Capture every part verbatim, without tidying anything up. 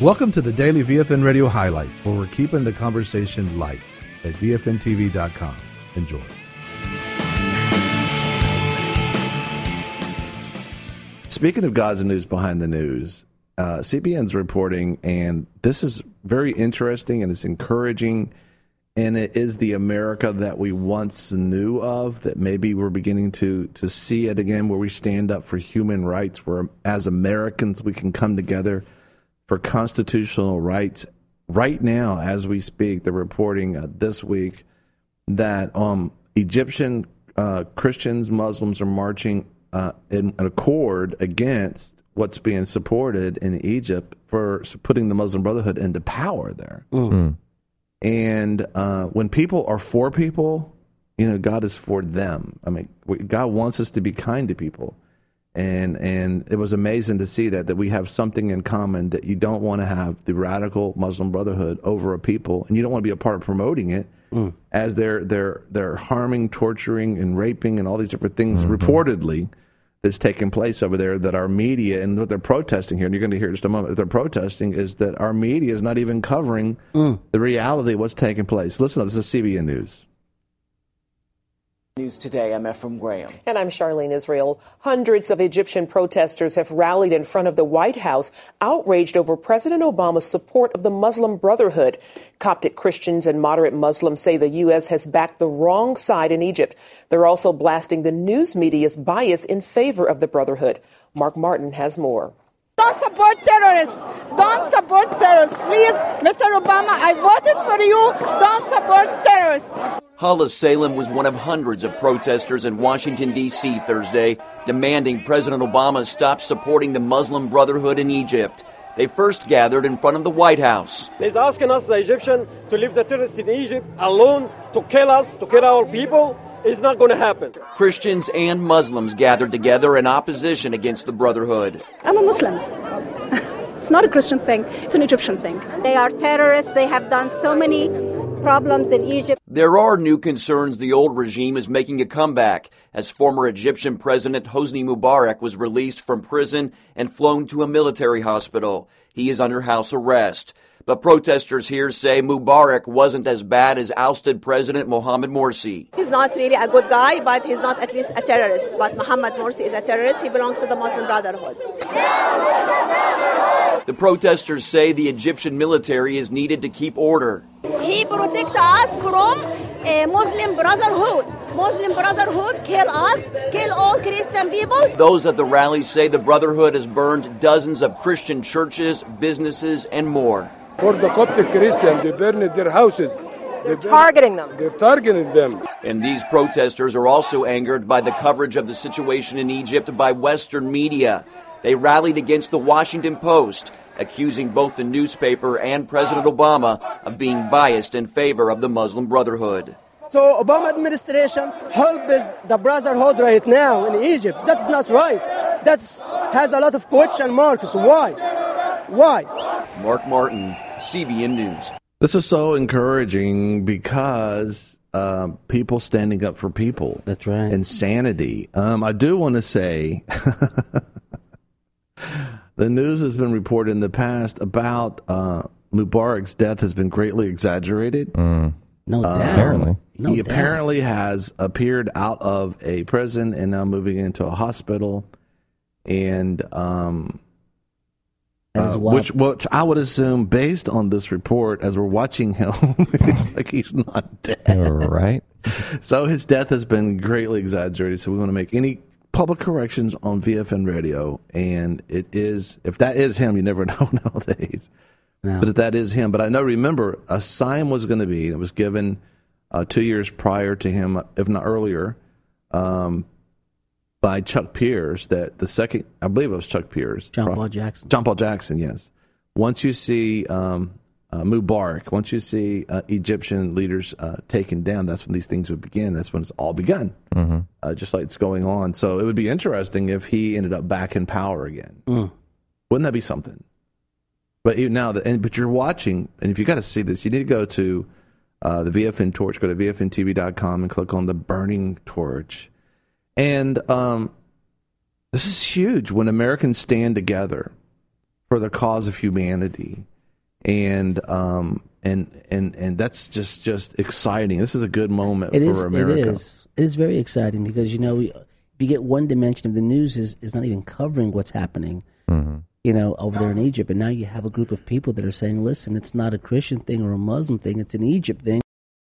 Welcome to the Daily V F N Radio Highlights, where we're keeping the conversation light at V F N T V dot com. Enjoy. Speaking of God's news behind the news, uh, C B N's reporting, and this is very interesting and it's encouraging, and it is the America that we once knew of, that maybe we're beginning to, to see it again, where we stand up for human rights, where as Americans we can come together for constitutional rights. Right now, as we speak, they're reporting uh, this week that um, Egyptian uh, Christians, Muslims are marching uh, in an accord against what's being supported in Egypt for putting the Muslim Brotherhood into power there. Mm-hmm. And uh, when people are for people, you know, God is for them. I mean, God wants us to be kind to people. And and it was amazing to see that, that we have something in common, that you don't want to have the radical Muslim Brotherhood over a people, and you don't want to be a part of promoting it mm. as they're they're they're harming, torturing, and raping, and all these different things mm-hmm. reportedly that's taking place over there. That our media, and what they're protesting here, and you're going to hear in just a moment, what they're protesting is that our media is not even covering mm. the reality of what's taking place. Listen, this is C B N News. News Today, I'm Ephraim Graham. And I'm Charlene Israel. Hundreds of Egyptian protesters have rallied in front of the White House, outraged over President Obama's support of the Muslim Brotherhood. Coptic Christians and moderate Muslims say the U S has backed the wrong side in Egypt. They're also blasting the news media's bias in favor of the Brotherhood. Mark Martin has more. Don't support terrorists. Don't support terrorists. Please, Mister Obama, I voted for you. Don't support terrorists. Hala Salem was one of hundreds of protesters in Washington, D C Thursday, demanding President Obama stop supporting the Muslim Brotherhood in Egypt. They first gathered in front of the White House. He's asking us, the Egyptians, to leave the terrorists in Egypt alone, to kill us, to kill our people. It's not going to happen. Christians and Muslims gathered together in opposition against the Brotherhood. I'm a Muslim. It's not a Christian thing. It's an Egyptian thing. They are terrorists. They have done so many problems in Egypt. There are new concerns the old regime is making a comeback, as former Egyptian President Hosni Mubarak was released from prison and flown to a military hospital. He is under house arrest. But protesters here say Mubarak wasn't as bad as ousted President Mohamed Morsi. He's not really a good guy, but he's not at least a terrorist. But Mohamed Morsi is a terrorist. He belongs to the Muslim Brotherhood. The protesters say the Egyptian military is needed to keep order. He protects us from a Muslim Brotherhood. Muslim Brotherhood kill us, kill all Christian people. Those at the rally say the Brotherhood has burned dozens of Christian churches, businesses, and more. For the Coptic Christians, they burned their houses. They're targeting them. They're targeting them. And these protesters are also angered by the coverage of the situation in Egypt by Western media. They rallied against the Washington Post, accusing both the newspaper and President Obama of being biased in favor of the Muslim Brotherhood. So Obama administration helps the Brotherhood right now in Egypt. That's not right. That has a lot of question marks. Why? Why? Mark Martin, C B N News. This is so encouraging because uh, people standing up for people. That's right. Insanity. Um, I do want to say the news has been reported in the past about uh, Mubarak's death has been greatly exaggerated. Mm. No doubt. Um, apparently. No he doubt. apparently has appeared out of a prison and now moving into a hospital. And um, uh, which, which I would assume, based on this report, as we're watching him, it's like he's not dead. Right. So his death has been greatly exaggerated. So we want to make any public corrections on V F N Radio. And it is, if that is him, you never know nowadays. No. But if that is him, but I know, remember, a sign was going to be, it was given uh, two years prior to him, if not earlier, um, by Chuck Pierce, that the second, I believe it was Chuck Pierce. John Paul Jackson. John Paul Jackson, yes. Once you see um, uh, Mubarak, once you see uh, Egyptian leaders uh, taken down, that's when these things would begin. That's when it's all begun, mm-hmm. uh, just like it's going on. So it would be interesting if he ended up back in power again. Mm. Wouldn't that be something? But even now, the, and, but you're watching, and if you got to see this, you need to go to uh, the V F N Torch, go to V F N T V dot com and click on the Burning Torch. And um, this is huge when Americans stand together for the cause of humanity. and um, and and and that's just just exciting. This is a good moment It for is. America. It is. It is very exciting because you know, we, if you get one dimension of the news is is not even covering what's happening, mm-hmm. you know, over there in Egypt, and now you have a group of people that are saying, "Listen, it's not a Christian thing or a Muslim thing; it's an Egypt thing."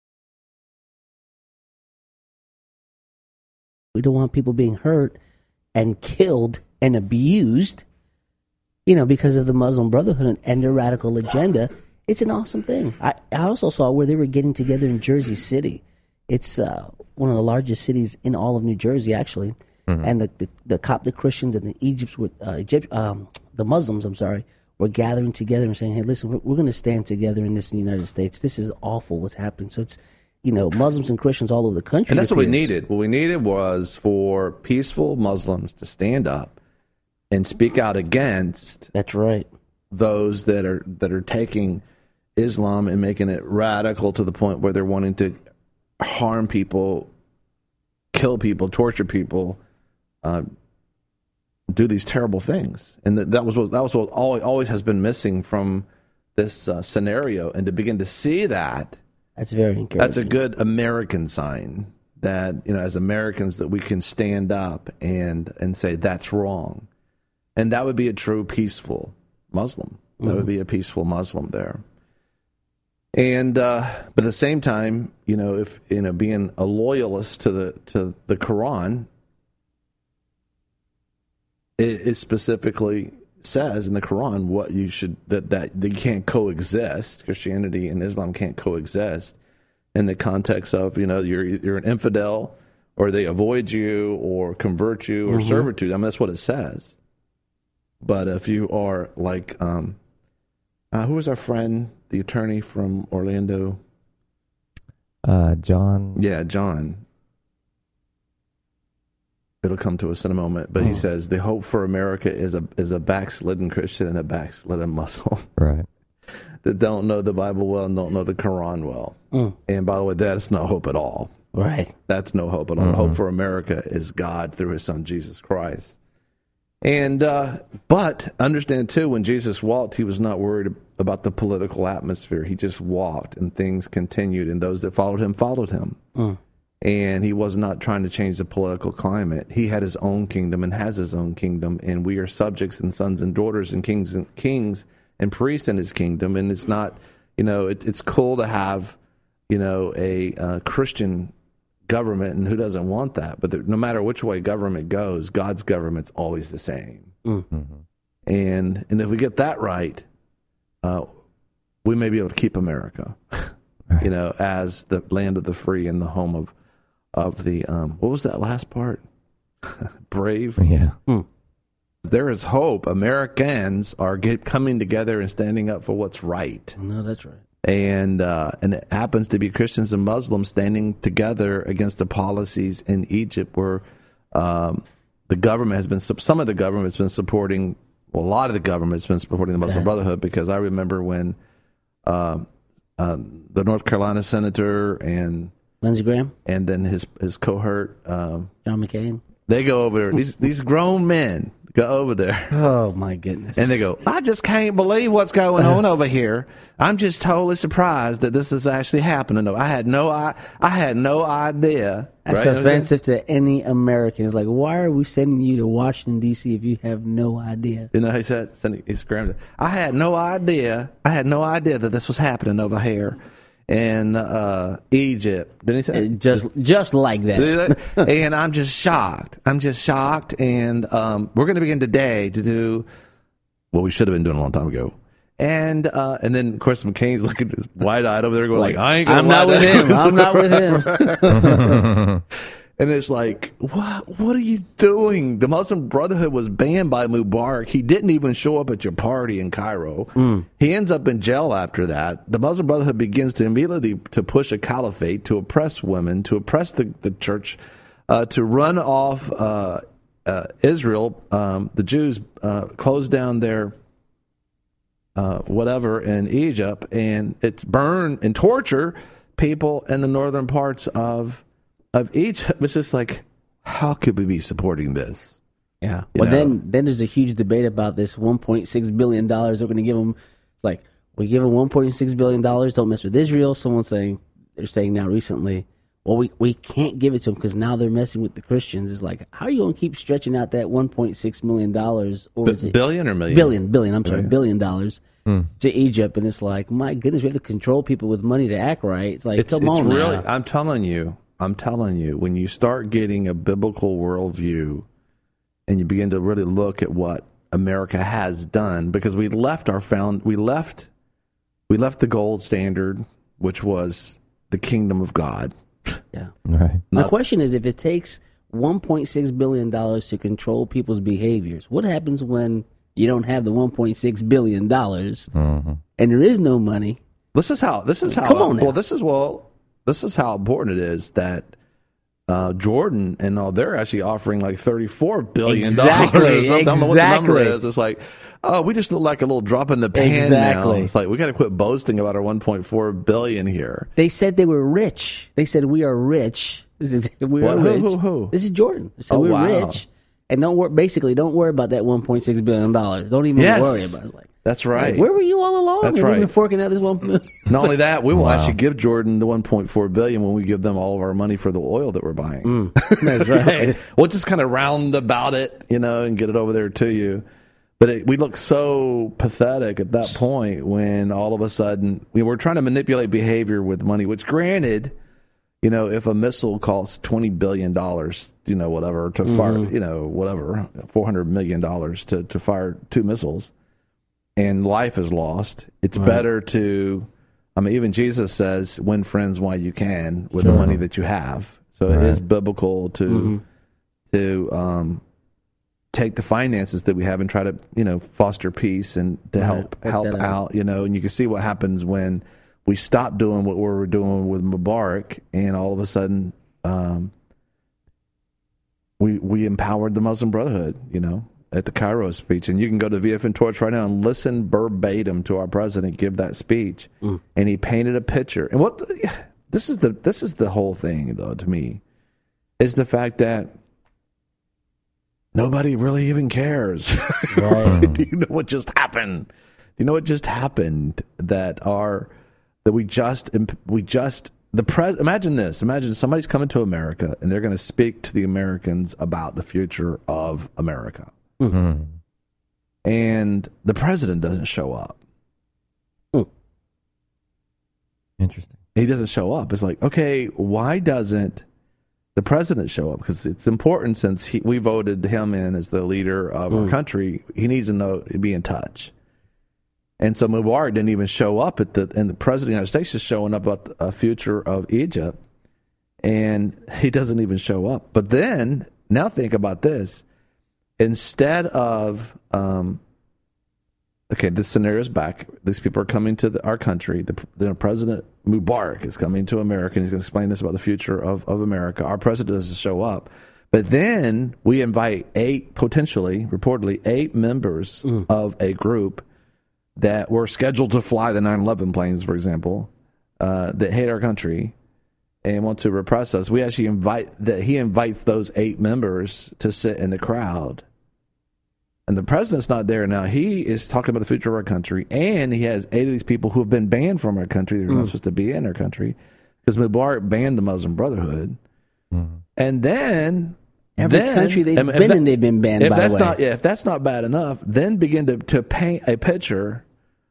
We don't want people being hurt and killed and abused, you know, because of the Muslim Brotherhood and their radical agenda. It's an awesome thing. I, I also saw where they were getting together in Jersey City. It's uh, one of the largest cities in all of New Jersey, actually. Mm-hmm. And the, the, the Coptic Christians and the Egypts, were, uh, Egypt, um, the Muslims, I'm sorry, were gathering together and saying, hey, listen, we're, we're going to stand together in this in the United States. This is awful what's happening. So it's, you know, Muslims and Christians all over the country. And that's what we appears. needed. What we needed was for peaceful Muslims to stand up and speak out against. That's right. Those that are that are taking Islam and making it radical to the point where they're wanting to harm people, kill people, torture people, uh, do these terrible things. And that, that was what that was what always, always has been missing from this uh, scenario. And to begin to see that. That's very encouraging. That's a good American sign that, you know, as Americans, that we can stand up and, and say that's wrong. And that would be a true peaceful Muslim. That mm-hmm. would be a peaceful Muslim there. And uh, but at the same time, you know, if you know, being a loyalist to the to the Quran, it, it specifically says in the Quran what you should that that they can't coexist. Christianity and Islam can't coexist in the context of, you know, you're you're an infidel, or they avoid you or convert you or mm-hmm. servitude. I mean, that's what it says. But if you are like, um, uh, who was our friend, the attorney from Orlando? Uh, John. Yeah, John. It'll come to us in a moment, but oh. he says the hope for America is a is a backslidden Christian and a backslidden Muslim, right? That don't know the Bible well and don't know the Quran well. Mm. And by the way, that's no hope at all. Right? That's no hope at all. Mm-hmm. Hope for America is God through His Son Jesus Christ. And uh, but understand too, when Jesus walked, He was not worried about the political atmosphere. He just walked, and things continued, and those that followed Him followed Him. Mm. And He was not trying to change the political climate. He had His own kingdom and has His own kingdom, and we are subjects and sons and daughters and kings and kings and priests in His kingdom. And it's not, you know, it, it's cool to have, you know, a uh, Christian government, and who doesn't want that? But the, no matter which way government goes, God's government's always the same. Mm-hmm. And and if we get that right, uh, we may be able to keep America, right. you know, as the land of the free and the home of of the um, what was that last part? Brave. Yeah. Mm. There is hope. Americans are get, coming together and standing up for what's right. No, that's right. And uh, and it happens to be Christians and Muslims standing together against the policies in Egypt, where um, the government has been some of the government has been supporting. Well, a lot of the government has been supporting the Muslim okay. Brotherhood, because I remember when uh, uh, the North Carolina senator and Lindsey Graham and then his his cohort um, John McCain, they go over there. These these grown men go over there. Oh my goodness! And they go, I just can't believe what's going on over here. I'm just totally surprised that this is actually happening. I had no, I, I had no idea. That's right? offensive to any American. It's like, why are we sending you to Washington D C if you have no idea? You know, he said, he screamed, I had no idea. I had no idea that this was happening over here in uh, Egypt. Didn't he say? Just, just like that. And I'm just shocked. I'm just shocked. And um, we're going to begin today to do what we should have been doing a long time ago. And uh, and then, of course, McCain's looking wide-eyed over there going like, I ain't going to I'm not with him. I'm not with him. And it's like, what What are you doing? The Muslim Brotherhood was banned by Mubarak. He didn't even show up at your party in Cairo. Mm. He ends up in jail after that. The Muslim Brotherhood begins to immediately to push a caliphate, to oppress women, to oppress the, the church, uh, to run off uh, uh, Israel. Um, the Jews uh, closed down their uh, whatever in Egypt, and it's burn and torture people in the northern parts of of Egypt. It's just like, how could we be supporting this? Yeah. You Well, know? then then there's a huge debate about this one point six billion dollars they're going to give them. It's like, we give them one point six billion dollars. Don't mess with Israel. Someone's saying, they're saying now recently, well, we, we can't give it to them because now they're messing with the Christians. It's like, how are you going to keep stretching out that one point six million dollars? Or B- is it billion or million? Billion, billion, I'm sorry, Billion. billion dollars Hmm. to Egypt. And it's like, my goodness, we have to control people with money to act right. It's like, It's, come it's on really, now. I'm telling you, I'm telling you, when you start getting a biblical worldview and you begin to really look at what America has done, because we left our found, we left, we left the gold standard, which was the kingdom of God. Yeah. Right. My Not- question is, if it takes one point six billion dollars to control people's behaviors, what happens when you don't have the one point six billion dollars Mm-hmm. and there is no money? This is how. This is how. Come on now. Well, this is well. This is how important it is that uh, Jordan and all they're actually offering like thirty-four billion dollars. Exactly, Or something. I don't know what the number exactly. is. It's like, oh, we just look like a little drop in the pan now. Exactly. It's like we got to quit boasting about our one point four billion here. They said they were rich. They said we are rich. This is, we What? are Who, rich. who, who? This is Jordan. They said Oh, we're wow. rich. And don't worry, basically, don't worry about that one point six billion dollars. Don't even Yes. worry about it. Like, That's right. like, where were you all along? That's and right. They've been forking out this one. Not only that, we will Wow. actually give Jordan the one point four billion when we give them all of our money for the oil that we're buying. Mm, that's right. We'll just kind of round about it, you know, and get it over there to you. But it, we look so pathetic at that point when all of a sudden we were trying to manipulate behavior with money, which granted, you know, if a missile costs twenty billion dollars, you know, whatever, to fire, Mhm. you know, whatever, four hundred million dollars to, to fire two missiles and life is lost, it's Right. better to, I mean, even Jesus says, win friends while you can with Sure. the money that you have. So Right. it is biblical to, Mhm. to, um, take the finances that we have and try to, you know, foster peace and to Right. help Work help that out. out. you know, and you can see what happens when we stop doing what we were doing with Mubarak, and all of a sudden, um, we we empowered the Muslim Brotherhood, you know, at the Cairo speech. And you can go to V F N Torch right now and listen verbatim to our president give that speech, Mm. and he painted a picture. And what the, this is the this is the whole thing, though, to me, is the fact that nobody really even cares. Right. Do you know what just happened? Do you know what just happened? That our that we just we just the pres. Imagine this. Imagine somebody's coming to America and they're going to speak to the Americans about the future of America, Mm. and the president doesn't show up. Interesting. He doesn't show up. It's like, okay, why doesn't the president show up? Because it's important, since he, we voted him in as the leader of our Mm. country. He needs to know, be in touch. And so Mubarak didn't even show up at the, and the president of the United States is showing up at the future of Egypt, and he doesn't even show up. But then, now think about this. Instead of, um, okay, this scenario is back. These people are coming to the, our country. The, the President Mubarak is coming to America, and he's going to explain this about the future of, of America. Our president doesn't show up. But then we invite eight, potentially, reportedly, eight members Mm. of a group that were scheduled to fly the nine eleven planes, for example, uh, that hate our country and want to repress us. We actually invite that he invites those eight members to sit in the crowd. And the president's not there now. He is talking about the future of our country, and he has eight of these people who have been banned from our country. They're Mm. not supposed to be in our country because Mubarak banned the Muslim Brotherhood. Mm. And then Every then- country they've and if been that- in, they've been banned, If by that's the way. not, yeah, if that's not bad enough, then begin to, to paint a picture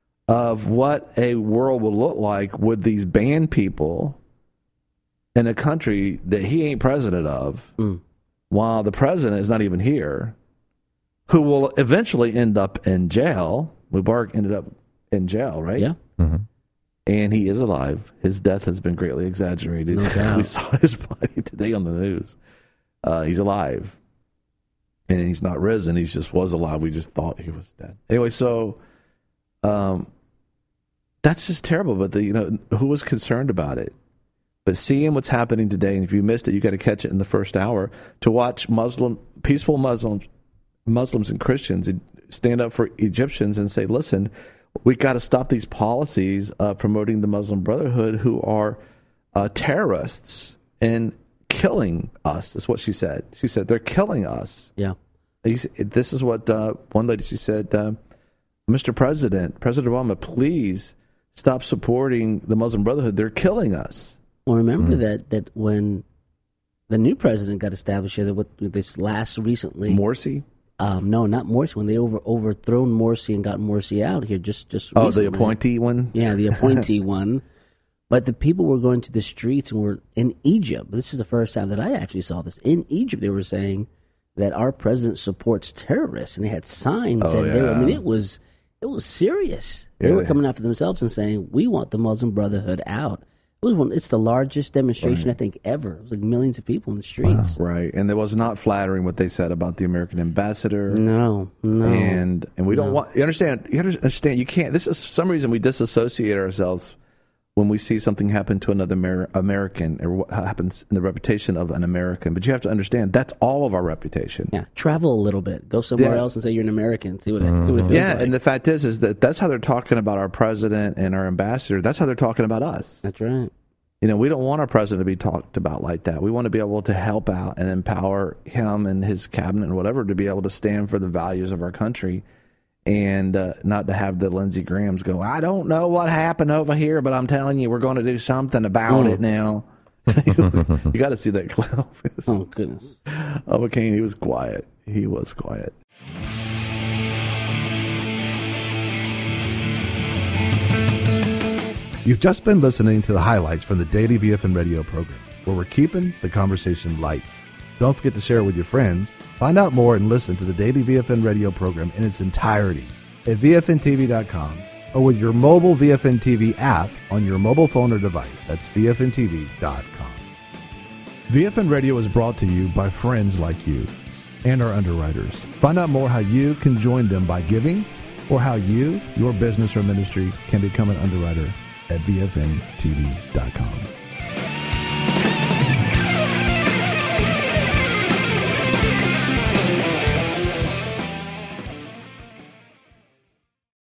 of what a world would look like with these banned people in a country that he ain't president of, Mm. while the president is not even here, who will eventually end up in jail. Mubarak ended up in jail, right? Yeah. Mm-hmm. And he is alive. His death has been greatly exaggerated. No doubt. We saw his body today on the news. Uh, he's alive. And he's not risen. He just was alive. We just thought he was dead. Anyway, so um, that's just terrible. But the, you know, who was concerned about it? But seeing what's happening today, and if you missed it, you got to catch it in the first hour, to watch Muslim, peaceful Muslims, Muslims and Christians stand up for Egyptians and say, listen, we got to stop these policies uh, promoting the Muslim Brotherhood, who are uh, terrorists and killing us, is what she said. She said, they're killing us. Yeah. This is what uh, one lady, she said, uh, Mister President, President Obama, please stop supporting the Muslim Brotherhood. They're killing us. Well, remember Mm. that that when the new president got established here, that what this last recently, Morsi. Um, no, not Morsi. When they over overthrown Morsi and got Morsi out here, just just Oh, recently. the appointee one. Yeah, the appointee one. But the people were going to the streets and were in Egypt. This is the first time that I actually saw this. In Egypt, they were saying that our president supports terrorists, and they had signs. Oh, and they were, I yeah. mean, it was it was serious. They Yeah, were they- coming after themselves and saying, "We want the Muslim Brotherhood out." It was one. It's the largest demonstration Right. I think ever. It was like millions of people in the streets. Right, and it was not flattering what they said about the American ambassador. No, no, and and we don't no. want. You understand? You understand? You can't. This is for some reason we disassociate ourselves when we see something happen to another Amer- American, or what happens in the reputation of an American. But you have to understand that's all of our reputation. Yeah, travel a little bit. Go somewhere Yeah. else and say you're an American. See what it, see what it feels Yeah, like. and the fact is, is that that's how they're talking about our president and our ambassador. That's how they're talking about us. That's right. You know, we don't want our president to be talked about like that. We want to be able to help out and empower him and his cabinet and whatever to be able to stand for the values of our country, and uh, not to have the Lindsey Grahams go, I don't know what happened over here, but I'm telling you, we're going to do something about Mm. it now. You got to see that clip. Oh, goodness. Oh, McCain, he was quiet. He was quiet. You've just been listening to the highlights from the Daily V F N radio program, where we're keeping the conversation light. Don't forget to share it with your friends. Find out more and listen to the Daily V F N radio program in its entirety at V F N T V dot com or with your mobile V F N T V app on your mobile phone or device. That's V F N T V dot com. V F N Radio is brought to you by friends like you and our underwriters. Find out more how you can join them by giving, or how you, your business or ministry, can become an underwriter at V F N T V dot com.